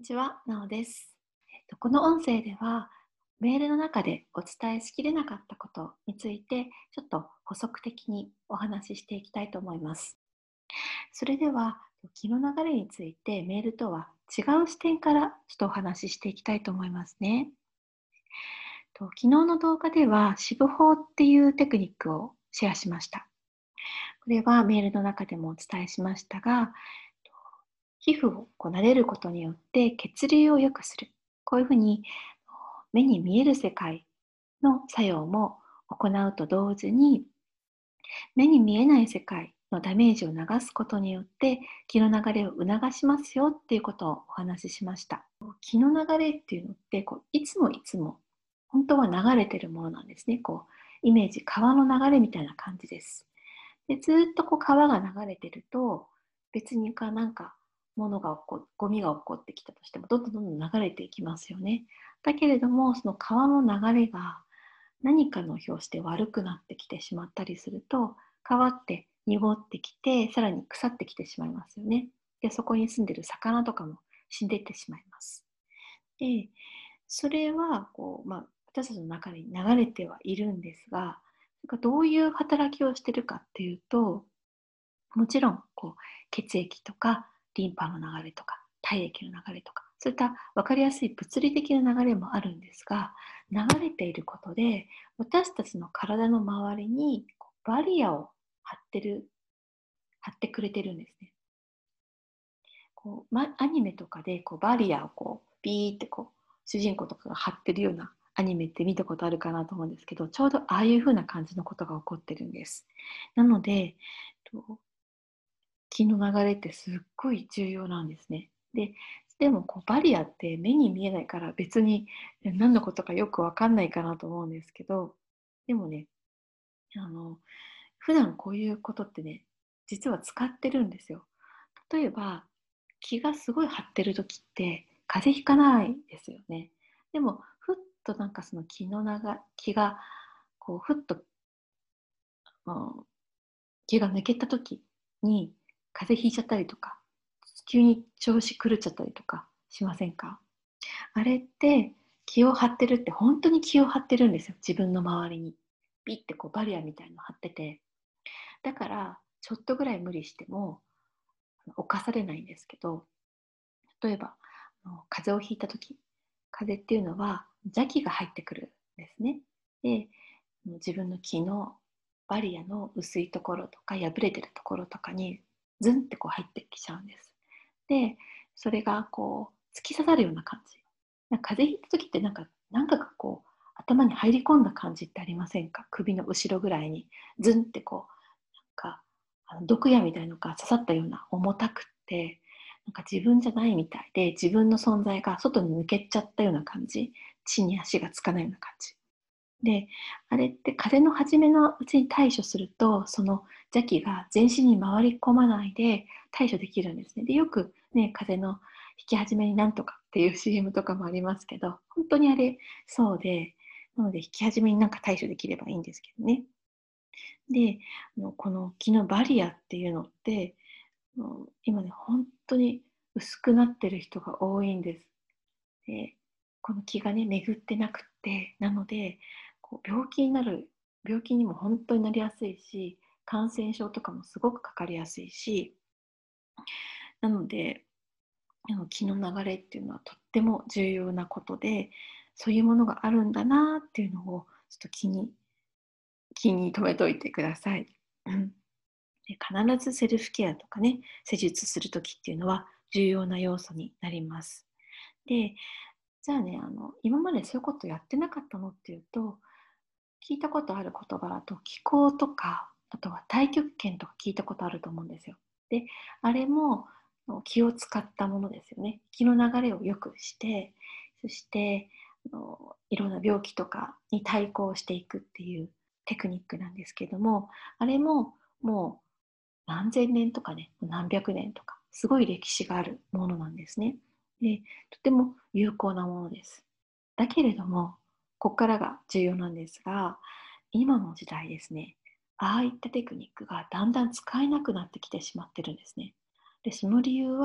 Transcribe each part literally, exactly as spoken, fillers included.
にちは、なおです。えっと、この音声では、メールの中でお伝えしきれなかったことについて、ちょっと補足的にお話ししていきたいと思います。それでは、気の流れについてメールとは違う視点からちょっとお話ししていきたいと思いますね。と昨日の動画では、四分法っていうテクニックをシェアしました。これはメールの中でもお伝えしましたが、皮膚をこう撫でることによって血流を良くする。こういうふうに目に見える世界の作用も行うと同時に、目に見えない世界のダメージを流すことによって気の流れを促しますよっていうことをお話ししました。気の流れっていうのってこういつもいつも本当は流れてるものなんですね。こうイメージ、川の流れみたいな感じです。でずっとこう川が流れてると、別にかなんか物が起こゴミが起こってきたとしてもどんどんどんどん流れていきますよね。だけれどもその川の流れが何かの拍子で悪くなってきてしまったりすると、川って濁ってきてさらに腐ってきてしまいますよね。でそこに住んでる魚とかも死んでいってしまいます。でそれはこう、まあ、私たちの中に流れてはいるんですが、どういう働きをしているかっていうと、もちろんこう血液とかリンパの流れとか体液の流れとか、そういった分かりやすい物理的な流れもあるんですが、流れていることで私たちの体の周りにこうバリアを張ってる張ってくれてるんですね。こう、ま、アニメとかでこうバリアをこうビーってこう主人公とかが張ってるようなアニメって見たことあるかなと思うんですけど、ちょうどああいう風な感じのことが起こってるんです。なので、と気の流れってすっごい重要なんですね。で、でもこうバリアって目に見えないから別に何のことかよくわかんないかなと思うんですけど、でもね、あの、普段こういうことってね、実は使ってるんですよ。例えば、気がすごい張ってる時って風邪ひかないですよね。でも、ふっとなんかその気の流気がこうふっと、うん、気が抜けた時に風邪ひいちゃったりとか、急に調子狂っちゃったりとかしませんか？あれって気を張ってるって、本当に気を張ってるんですよ、自分の周りに。ピッてこうバリアみたいの張ってて、だからちょっとぐらい無理しても侵されないんですけど、例えばあの風邪をひいた時、風邪っていうのは邪気が入ってくるんですね。で、自分の気のバリアの薄いところとか破れてるところとかにズンってこう入ってきちゃうんです。で、それがこう突き刺さるような感じ。なんか風邪ひいた時ってなんか、なんかがこう頭に入り込んだ感じってありませんか？首の後ろぐらいにズンってこう、なんかあの毒矢みたいのが刺さったような、重たくって、なんか自分じゃないみたいで、自分の存在が外に抜けちゃったような感じ、地に足がつかないような感じ。で、あれって風邪の初めのうちに対処すると、その邪気が全身に回り込まないで対処できるんですね。で、よくね、風邪の引き始めになんとかっていう シーエム とかもありますけど、本当にあれそうで、なので引き始めになんか対処できればいいんですけどね。で、あのこの気のバリアっていうのって、あの今ね、本当に薄くなってる人が多いんです。で、この気がね、巡ってなくって、なので、こう病気になる病気にも本当になりやすいし、感染症とかもすごくかかりやすいし、なので、あの気の流れっていうのはとっても重要なことで、そういうものがあるんだなっていうのをちょっと気に気に留めといてください。うん。で、必ずセルフケアとかね、施術する時っていうのは重要な要素になります。で、じゃあね、あの、今までそういうことやってなかったのっていうと、聞いたことある言葉だと気候とか、あとは太極拳とか聞いたことあると思うんですよ。で、あれも気を使ったものですよね。気の流れを良くして、そしてあのいろんな病気とかに対抗していくっていうテクニックなんですけども、あれももう何千年とかね、何百年とか、すごい歴史があるものなんですね。で、とても有効なものです。だけれども、ここからが重要なんですが、今の時代ですね、ああいったテクニックがだんだん使えなくなってきてしまってるんですね。で、その理由は、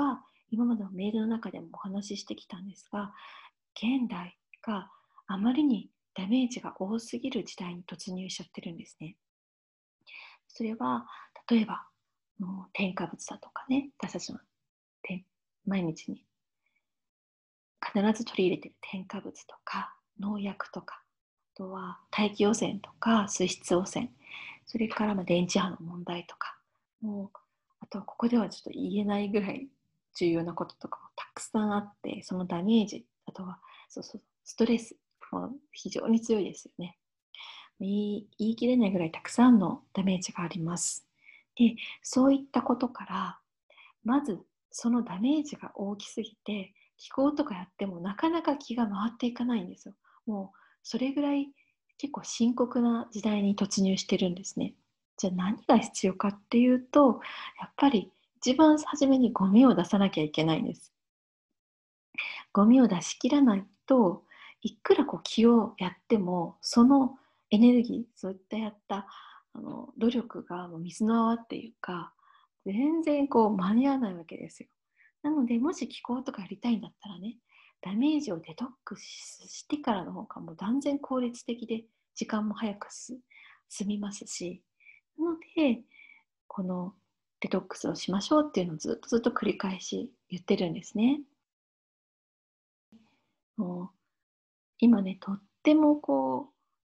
今までのメールの中でもお話ししてきたんですが、現代があまりにダメージが多すぎる時代に突入しちゃってるんですね。それは、例えば、の添加物だとかね、私たちの毎日に必ず取り入れている添加物とか、農薬とか、あとは大気汚染とか水質汚染、それからまあ電磁波の問題とか、もうあとはここではちょっと言えないぐらい重要なこととかもたくさんあって、そのダメージ、あとはそうそうストレスも非常に強いですよね。言い言い切れないぐらいたくさんのダメージがあります。で、そういったことから、まずそのダメージが大きすぎて、気候とかやってもなかなか気が回っていかないんですよ。もうそれぐらい結構深刻な時代に突入してるんですね。じゃあ何が必要かっていうと、やっぱり一番初めにゴミを出さなきゃいけないんです。ゴミを出し切らないと、いくらこう気をやっても、そのエネルギー、そういったやったあの努力がもう水の泡っていうか、全然こう間に合わないわけですよ。なので、もし気候とかやりたいんだったらね、ダメージをデトックスしてからの方がもう断然効率的で、時間も早くす済みますし、なので、このデトックスをしましょうっていうのをずっとずっと繰り返し言ってるんですね。もう今ね、とってもこう、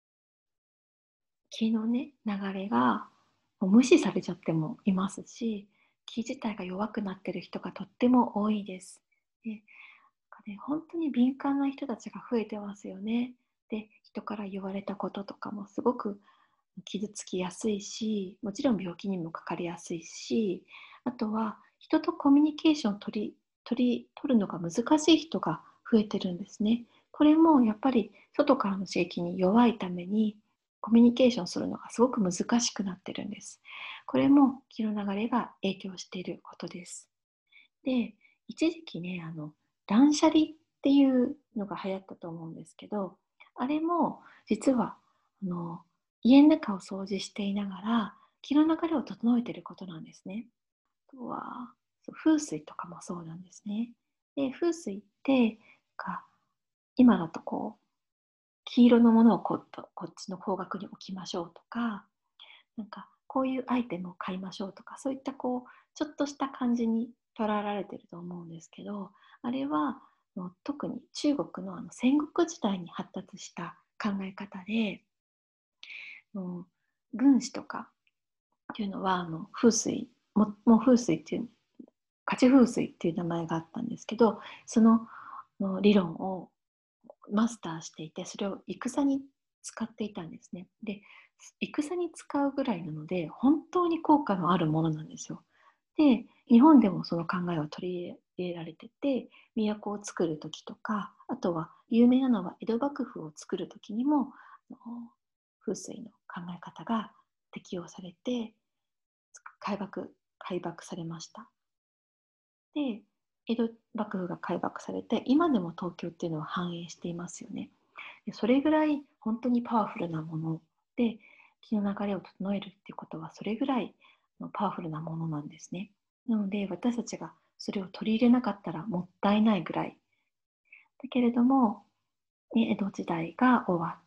気のね、流れがもう無視されちゃってもいますし、気自体が弱くなってる人がとっても多いです。で、なんかね、本当に敏感な人たちが増えてますよね。で、人から言われたこととかもすごく傷つきやすいし、もちろん病気にもかかりやすいし、あとは人とコミュニケーションを取り取り取るのが難しい人が増えてるんですね。これもやっぱり外からの刺激に弱いためにコミュニケーションするのがすごく難しくなってるんです。これも気の流れが影響していることです。で、一時期ね、あの断捨離っていうのが流行ったと思うんですけど、あれも実はあの家の中を掃除していながら気の流れを整えていることなんですね。あとはそう風水とかもそうなんですね。で、風水ってか今だとこう黄色のものをこっとこっちの方角に置きましょうとか、なんかこういうアイテムを買いましょうとか、そういったこうちょっとした感じに捉えられていると思うんですけど、あれはの特に中国のあの戦国時代に発達した考え方で、の軍師とかっていうのはあの風水ももう風水っていう勝ち風水っていう名前があったんですけど、そのの理論をマスターしていて、それを戦に使っていたんですね。で、戦に使うぐらいなので、本当に効果のあるものなんですよ。で、日本でもその考えは取り入れられてて、都を作る時とか、あとは有名なのは江戸幕府を作る時にも、風水の考え方が適用されて、開幕、開幕されました。で、江戸幕府が開幕されて、今でも東京っていうのは繁栄していますよね。でそれぐらい本当にパワフルなもので、気の流れを整えるっていうことはそれぐらいパワフルなものなんですね。なので私たちがそれを取り入れなかったらもったいないぐらい。だけれども、江戸時代が終わって、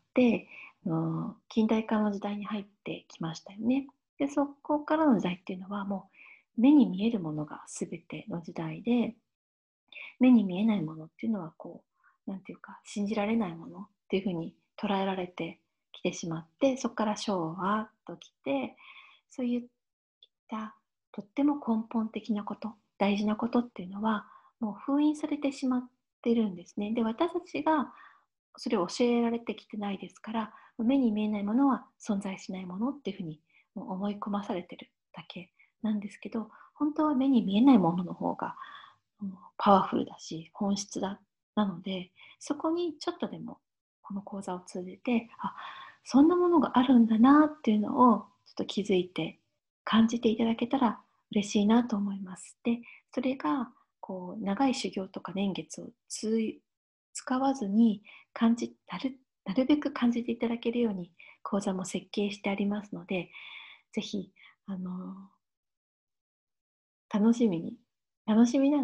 近代化の時代に入ってきましたよね。で、そこからの時代っていうのはもう目に見えるものが全ての時代で、目に見えないものっていうのはこう、なんていうか、信じられないものっていうふうに捉えられてきてしまって、そこから昭和ときて、そういったとっても根本的なこと、大事なことっていうのは、もう封印されてしまってるんですね。で、私たちがそれを教えられてきてないですから、目に見えないものは存在しないものっていうふうにもう思い込まされてるだけなんですけど、本当は目に見えないものの方がパワフルだし本質だなので、そこにちょっとでもこの講座を通じて、あ、そんなものがあるんだなっていうのをちょっと気づいて感じていただけたら嬉しいなと思います。で、それがこう長い修行とか年月をつ使わずに感じなるなるべく感じていただけるように講座も設計してありますので、ぜひあの楽しみに楽しみながら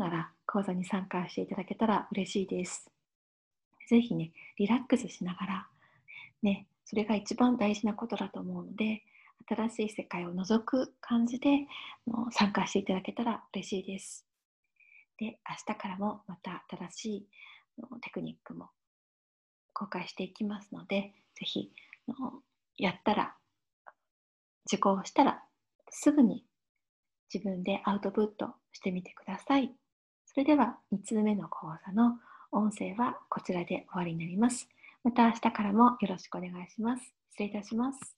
講座に参加していただけたら嬉しいです。ぜひね、リラックスしながら、ね、それが一番大事なことだと思うので、新しい世界を覗く感じで参加していただけたら嬉しいです。で、明日からもまた新しいテクニックも公開していきますので、ぜひやったら、受講したらすぐに自分でアウトプットしてみてください。それではみっつめの講座の音声はこちらで終わりになります。また明日からもよろしくお願いします。失礼いたします。